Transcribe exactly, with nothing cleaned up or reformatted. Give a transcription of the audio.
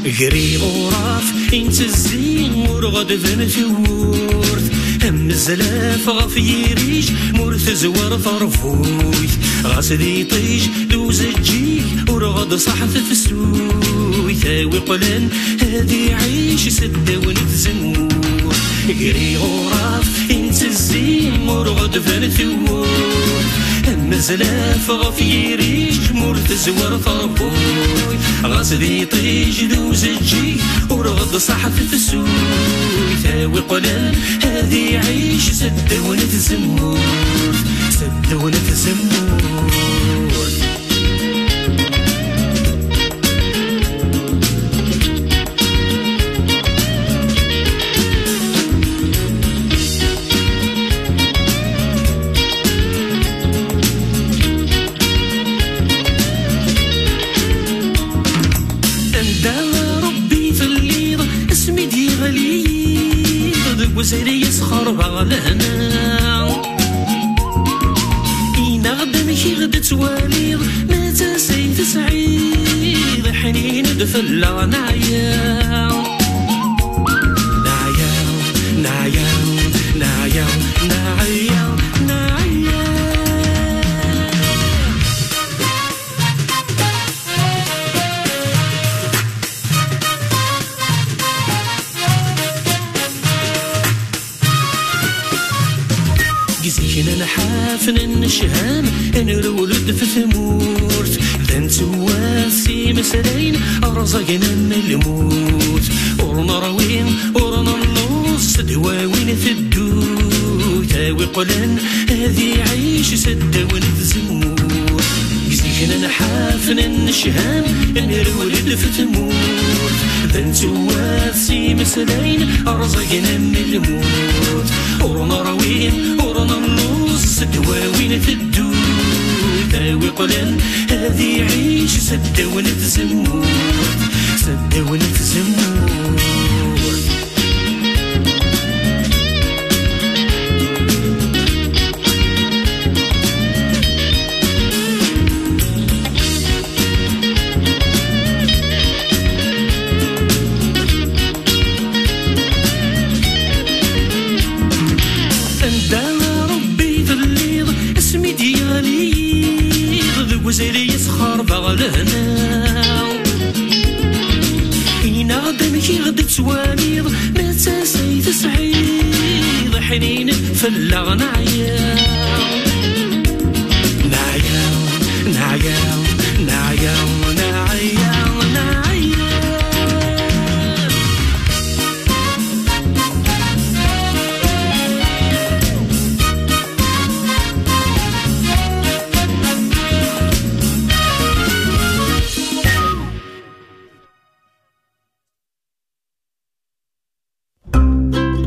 قري غراف انت الزين مرغد ذن ثورث هم الزلاف غف يريج مرث زوار فرفوث غاسدي طيج دوز الجيك ورغد صحف في السوي ثاوي قلن هذي عيش سدة ونتزمور قري غراف انت الزين مرغد ذن ثورث هم الزلاف غف يريج مرث زوار فرفوث غاسدي طيج دوز الجيك ورغد صحف في السوي ثاوي قلن هذي عيش سدة ونتزمور سدة ونتزمور وزيري يسخر بغلهنا إينا غدا مشي غدا تواليض متى سيد سعيد حنين دفلا نعيا نعيا نعيا نعيا نعيا نعيا قزينا نحافن النشهام نرولد في ثمورت ذن تواسي مسلين أرزقنا من الموت ورنا روين ورنا النص دواوين في الدود تاوي قلن هذي عيش سدة ونتزمور قزينا نحافن النشهام نرولد في ثمورت ذن تواسي مسلين أرزقنا من الموت ورنا روين ورنا النص دواوين في الدود تاوي قلن هذي عيش سدة ونتزمور سدة ونتزمور وزيري يسخر بغلهنا إينا غدا مشي غدا تواليض متى سيد سعيد حنين فلا نعيا